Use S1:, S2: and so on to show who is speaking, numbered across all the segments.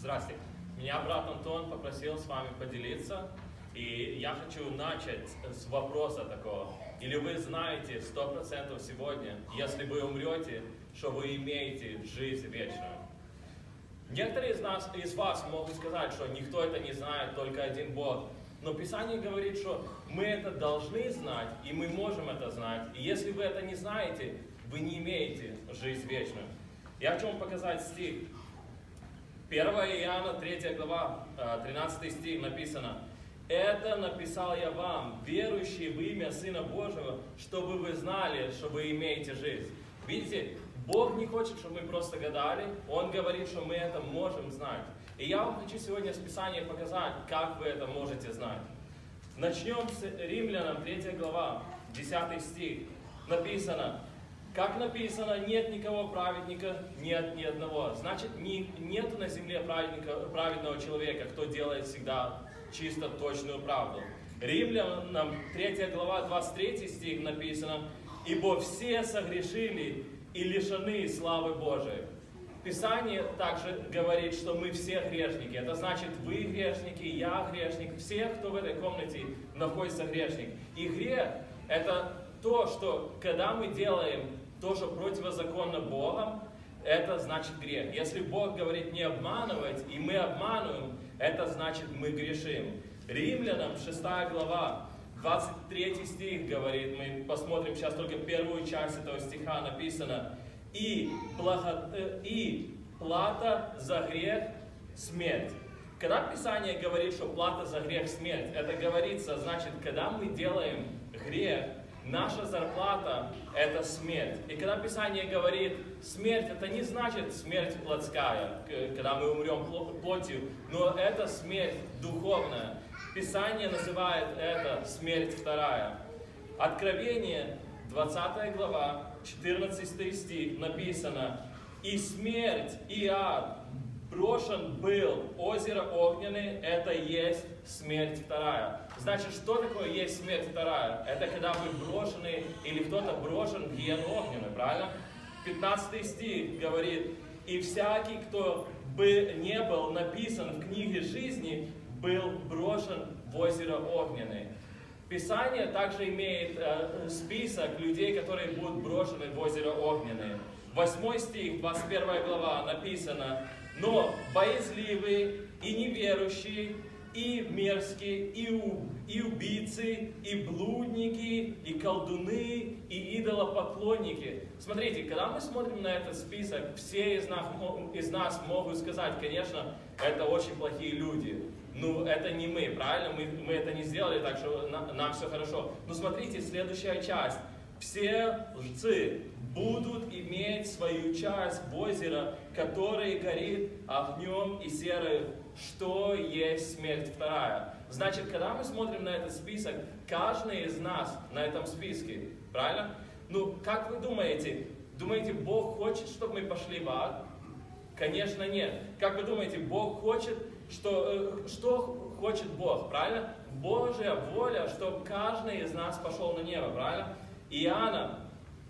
S1: Здравствуйте. Меня брат Антон попросил с вами поделиться. И я хочу начать с вопроса такого. Или вы знаете 100% сегодня, если вы умрете, что вы имеете жизнь вечную? Некоторые из вас могут сказать, что никто это не знает, только один Бог. Но Писание говорит, что мы это должны знать, и мы можем это знать. И если вы это не знаете, вы не имеете жизнь вечную. Я хочу вам показать стих. 1 Иоанна, 3 глава, 13 стих написано: «Это написал я вам, верующие в имя Сына Божьего, чтобы вы знали, что вы имеете жизнь». Видите, Бог не хочет, чтобы мы просто гадали. Он говорит, что мы это можем знать. И я вам хочу сегодня с Писания показать, как вы это можете знать. Начнем с Римлянам, 3 глава, 10 стих. Написано: «Как написано, нет никого праведника, нет ни одного». Значит, нет на земле праведного человека, кто делает всегда чисто точную правду. Римлянам 3 глава 23 стих написано: «Ибо все согрешили и лишены славы Божией». Писание также говорит, что мы все грешники. Это значит, вы грешники, я грешник, все, кто в этой комнате находится грешник. И грех – это то, что когда мы делаем то, что противозаконно Богом, это значит грех. Если Бог говорит не обманывать, и мы обманываем, это значит мы грешим. Римлянам 6 глава, 23 стих говорит, мы посмотрим сейчас только первую часть этого стиха, написано: «И плата за грех – смерть». Когда Писание говорит, что плата за грех – смерть, это говорится, значит, когда мы делаем грех, наша зарплата – это смерть. И когда Писание говорит смерть, это не значит смерть плотская, когда мы умрем плотью, но это смерть духовная. Писание называет это смерть вторая. Откровение, 20 глава, 14 стих написано: «И смерть, и ад брошен был в озеро огненное», это есть смерть вторая. Значит, что такое есть смерть вторая? Это когда вы брошены, или кто-то брошен в гиену огненную, правильно? 15 стих говорит: «И всякий, кто бы не был написан в книге жизни, был брошен в озеро огненное». Писание также имеет список людей, которые будут брошены в озеро огненное. 8 стих, 21 глава написано: «Но боязливые и неверующие, и мерзкие, и убийцы, и блудники, и колдуны, и идолопоклонники». Смотрите, когда мы смотрим на этот список, все из нас могут сказать: конечно, это очень плохие люди. Ну, это не мы, правильно? Мы это не сделали, так что нам все хорошо. Но смотрите, следующая часть. «Все лжецы будут иметь свою часть в озеро, которое горит огнем и серой, что есть смерть вторая». Значит, когда мы смотрим на этот список, каждый из нас на этом списке, правильно? Ну, как вы думаете? Думаете, Бог хочет, чтобы мы пошли в ад? Конечно, нет. Как вы думаете, Бог хочет, что хочет Бог, правильно? Божья воля, чтобы каждый из нас пошел на небо, правильно? Иоанна,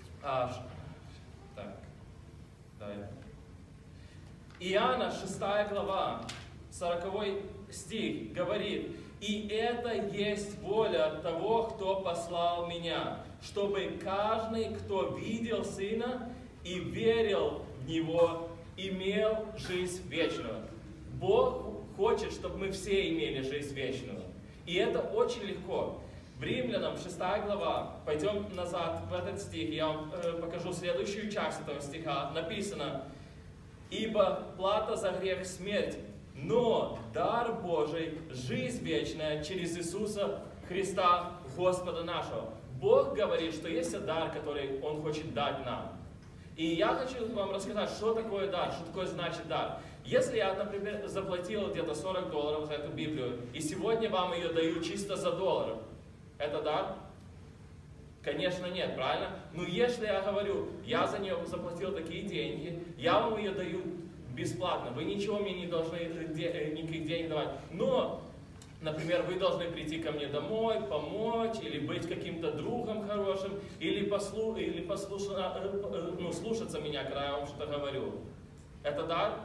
S1: Иоанна 6 глава, 40 стих говорит: «И это есть воля того, кто послал меня, чтобы каждый, кто видел Сына и верил в Него, имел жизнь вечную». Бог хочет, чтобы мы все имели жизнь вечную. И это очень легко. В Римлянам 6 глава, пойдем назад в этот стих, я вам покажу следующую часть этого стиха. Написано: «Ибо плата за грех смерть, но дар Божий жизнь вечная через Иисуса Христа, Господа нашего». Бог говорит, что есть дар, который Он хочет дать нам. И я хочу вам рассказать, что такое дар, что такое значит дар. Если я, например, заплатил где-то $40 за эту Библию, и сегодня вам ее даю чисто за $1, это дар? Конечно, нет, правильно? Но если я говорю, я за нее заплатил такие деньги, я вам ее даю бесплатно, вы ничего мне не должны, никаких денег давать. Но, например, вы должны прийти ко мне домой, помочь, или быть каким-то другом хорошим, или слушаться меня, когда я вам что-то говорю. Это дар?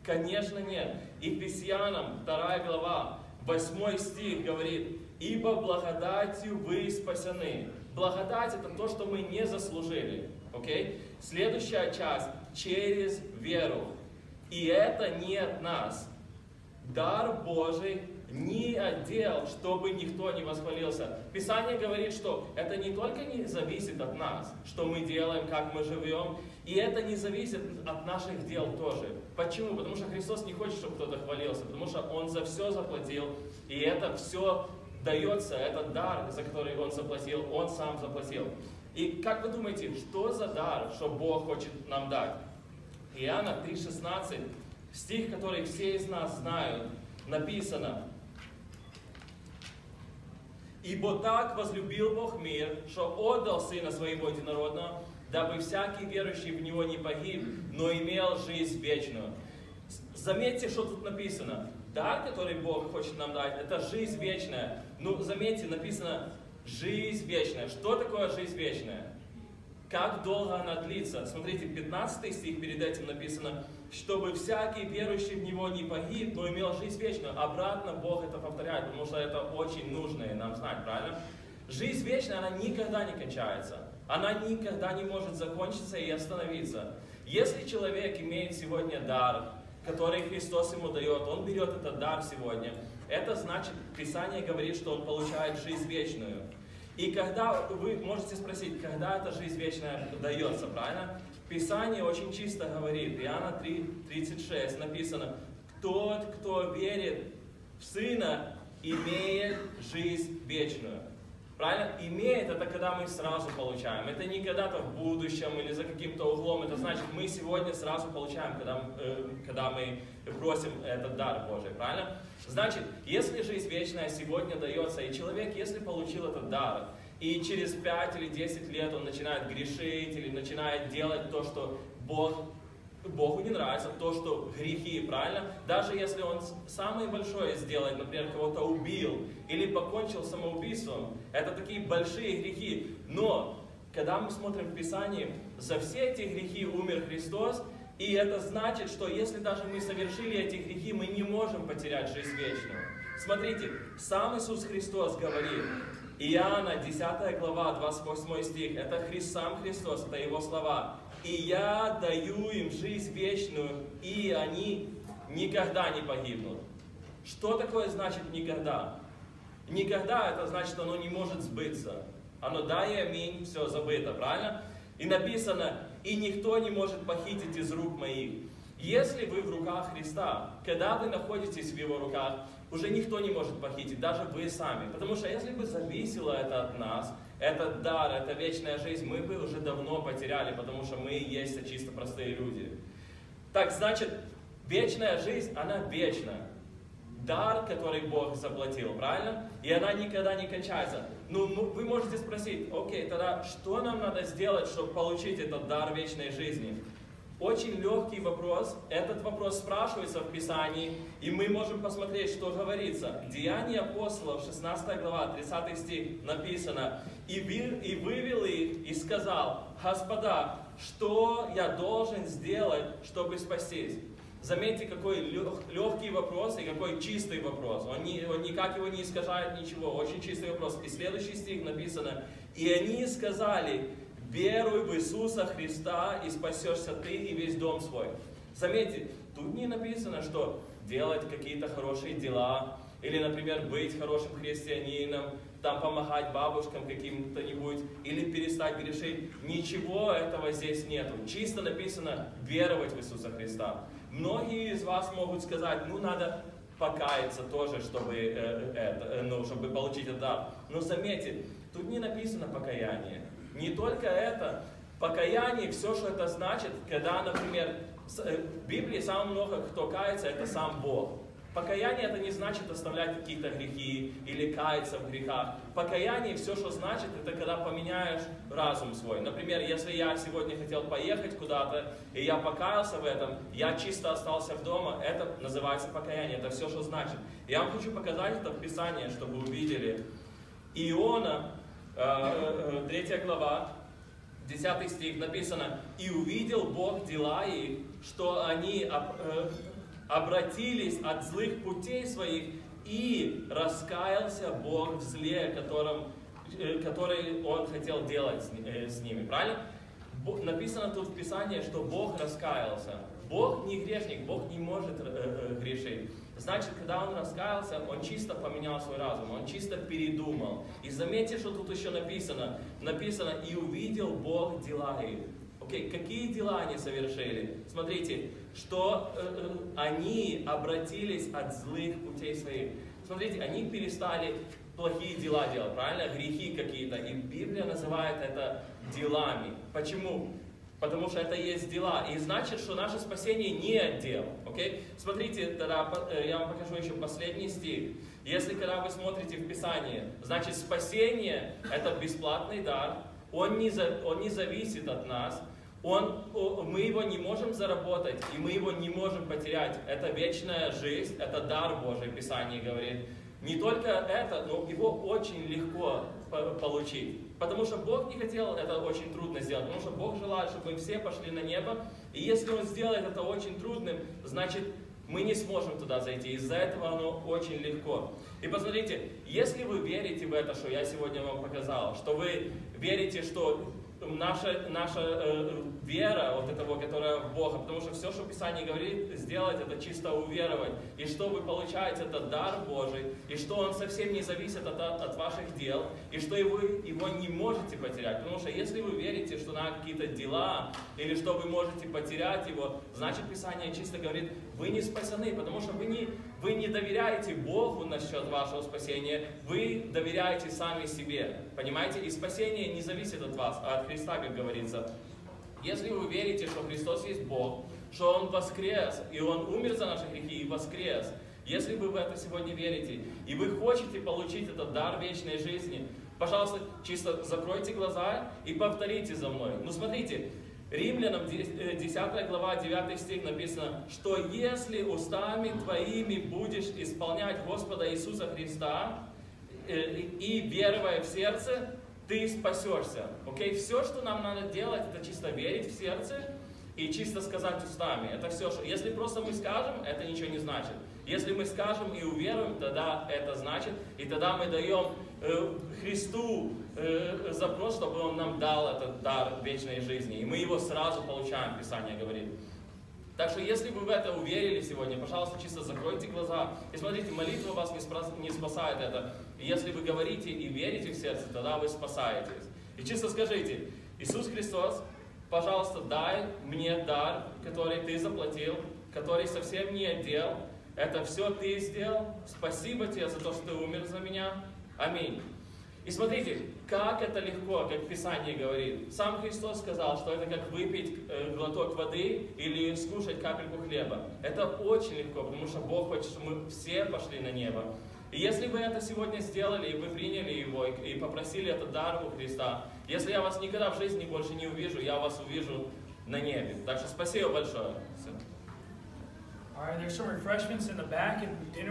S1: Конечно, нет. Ефесянам 2 глава, 8 стих говорит: «Ибо благодатью вы спасены». Благодать — это то, что мы не заслужили. Okay? Следующая часть — через веру. И это не от нас. Дар Божий не отдел, чтобы никто не восхвалился. Писание говорит, что это не только не зависит от нас, что мы делаем, как мы живем, и это не зависит от наших дел тоже. Почему? Потому что Христос не хочет, чтобы кто-то хвалился, потому что Он за все заплатил, и это все дается, этот дар, за который Он заплатил, Он сам заплатил. И как вы думаете, что за дар, что Бог хочет нам дать? Иоанна 3,16, стих, который все из нас знают, написано: «Ибо так возлюбил Бог мир, что отдал Сына Своего Единородного, дабы всякий верующий в Него не погиб, но имел жизнь вечную». Заметьте, что тут написано. Дар, который Бог хочет нам дать, это жизнь вечная. Ну, заметьте, написано «жизнь вечная». Что такое жизнь вечная? Как долго она длится? Смотрите, 15 стих перед этим написано: «Чтобы всякий верующий в Него не погиб, но имел жизнь вечную». Обратно Бог это повторяет, потому что это очень нужно нам знать, правильно? Жизнь вечная, она никогда не кончается. Она никогда не может закончиться и остановиться. Если человек имеет сегодня дар, который Христос ему дает, он берет этот дар сегодня, это значит, Писание говорит, что он получает жизнь вечную. И когда, вы можете спросить, когда эта жизнь вечная дается, правильно? Писание очень чисто говорит, Иоанна 3:36 написано: «Тот, кто верит в Сына, имеет жизнь вечную». Правильно? Имеет — это когда мы сразу получаем. Это не когда-то в будущем или за каким-то углом. Это значит, мы сегодня сразу получаем, когда мы просим этот дар Божий. Правильно? Значит, если жизнь вечная сегодня дается, и человек, если получил этот дар, и через 5 или 10 лет он начинает грешить, или начинает делать то, что Богу не нравится, то, что грехи, правильно? Даже если он самое большое сделает, например, кого-то убил, или покончил самоубийством, это такие большие грехи. Но, когда мы смотрим в Писании, за все эти грехи умер Христос, и это значит, что если даже мы совершили эти грехи, мы не можем потерять жизнь вечную. Смотрите, сам Иисус Христос говорит, Иоанна 10 глава, 28 стих, это сам Христос, это Его слова: «И я даю им жизнь вечную, и они никогда не погибнут». Что такое значит «никогда»? Никогда — это значит, оно не может сбыться. Оно да и аминь, все забыто, правильно? И написано: «И никто не может похитить из рук моих». Если вы в руках Христа, когда вы находитесь в Его руках, уже никто не может похитить, даже вы сами. Потому что если бы зависело это от нас, этот дар, эта вечная жизнь, мы бы уже давно потеряли, потому что мы и есть чисто простые люди. Так значит, вечная жизнь, она вечная. Дар, который Бог заплатил, правильно? И она никогда не кончается. Ну, вы можете спросить: окей, тогда что нам надо сделать, чтобы получить этот дар вечной жизни? Очень легкий вопрос. Этот вопрос спрашивается в Писании, и мы можем посмотреть, что говорится. Деяния апостолов, 16 глава, 30 стих, написано: «И вывел их, и сказал: Господа, что я должен сделать, чтобы спастись?» Заметьте, какой легкий вопрос и какой чистый вопрос. Он никак его не искажает ничего. Очень чистый вопрос. И следующий стих написано: «И они сказали: веруй в Иисуса Христа, и спасешься ты и весь дом свой». Заметьте, тут не написано, что делать какие-то хорошие дела, или, например, быть хорошим христианином, там помогать бабушкам каким-то-нибудь, или перестать грешить. Ничего этого здесь нету. Чисто написано веровать в Иисуса Христа. Многие из вас могут сказать: ну, надо покаяться тоже, чтобы получить этот дар. Но заметьте, тут не написано покаяние. Не только это, покаяние, все, что это значит, когда, например, в Библии самое много кто кается, это сам Бог. Покаяние — это не значит оставлять какие-то грехи или каяться в грехах. Покаяние, все, что значит, это когда поменяешь разум свой. Например, если я сегодня хотел поехать куда-то, и я покаялся в этом, я чисто остался дома, это называется покаяние, это все, что значит. Я вам хочу показать это в Писании, чтобы вы увидели. Иона, 3 глава, 10 стих написано: «И увидел Бог дела их, что они обратились от злых путей своих, и раскаялся Бог в зле, который Он хотел делать с ними. Правильно? Написано тут в Писании, что Бог раскаялся. Бог не грешник, Бог не может грешить. Значит, когда Он раскаялся, Он чисто поменял свой разум, Он чисто передумал. И заметьте, что тут еще написано. Написано, и увидел Бог дела их. Окей, какие дела они совершили? Смотрите, что они обратились от злых путей своих. Смотрите, они перестали плохие дела делать, правильно? Грехи какие-то. И Библия называет это делами. Почему? Потому что это есть дела. И значит, что наше спасение не от дел. Okay? Смотрите, тогда я вам покажу еще последний стих. Если когда вы смотрите в Писании, значит спасение это бесплатный дар. Он не зависит от нас. Мы его не можем заработать, и мы его не можем потерять. Это вечная жизнь, это дар Божий, Писание говорит. Не только это, но его очень легко получить. Потому что Бог не хотел это очень трудно сделать. Потому что Бог желает, чтобы мы все пошли на небо. И если Он сделает это очень трудным, значит мы не сможем туда зайти. Из-за этого оно очень легко. И посмотрите, если вы верите в это, что я сегодня вам показал, что вы верите, что наша вера, вот этого, которая в Бога, потому что все, что Писание говорит, сделать, это чисто уверовать. И что вы получаете, это дар Божий, и что он совсем не зависит от ваших дел, и что вы его не можете потерять. Потому что если вы верите, что на какие-то дела, или что вы можете потерять его, значит Писание чисто говорит, вы не спасены, потому что вы не доверяете Богу насчет вашего спасения, вы доверяете сами себе. Понимаете? И спасение не зависит от вас, а от Христа, как говорится. Если вы верите, что Христос есть Бог, что Он воскрес, и Он умер за наши грехи и воскрес, если вы в это сегодня верите, и вы хотите получить этот дар вечной жизни, пожалуйста, чисто закройте глаза и повторите за мной. Ну смотрите, Римлянам 10 глава 9 стих написано, что если устами твоими будешь исполнять Господа Иисуса Христа и веруя в сердце, ты спасешься. Окей? Все, что нам надо делать, это чисто верить в сердце и чисто сказать устами. Это все, что... Если просто мы скажем, это ничего не значит. Если мы скажем и уверуем, тогда это значит, и тогда мы даем Христу запрос, чтобы Он нам дал этот дар вечной жизни. И мы его сразу получаем, Писание говорит. Так что, если вы в это уверили сегодня, пожалуйста, чисто закройте глаза. И смотрите, молитва вас не спасает это. И если вы говорите и верите в сердце, тогда вы спасаетесь. И чисто скажите, Иисус Христос, пожалуйста, дай мне дар, который Ты заплатил, который совсем не отдел. Это все Ты сделал. Спасибо Тебе за то, что Ты умер за меня. Аминь. И смотрите, как это легко, как Писание говорит. Сам Христос сказал, что это как выпить глоток воды или скушать капельку хлеба. Это очень легко, потому что Бог хочет, чтобы мы все пошли на небо. И если вы это сегодня сделали, и вы приняли его, и попросили этот дар у Христа, если я вас никогда в жизни больше не увижу, я вас увижу на небе. Так что спасибо большое.
S2: All right, there's some refreshments in the back and dinner.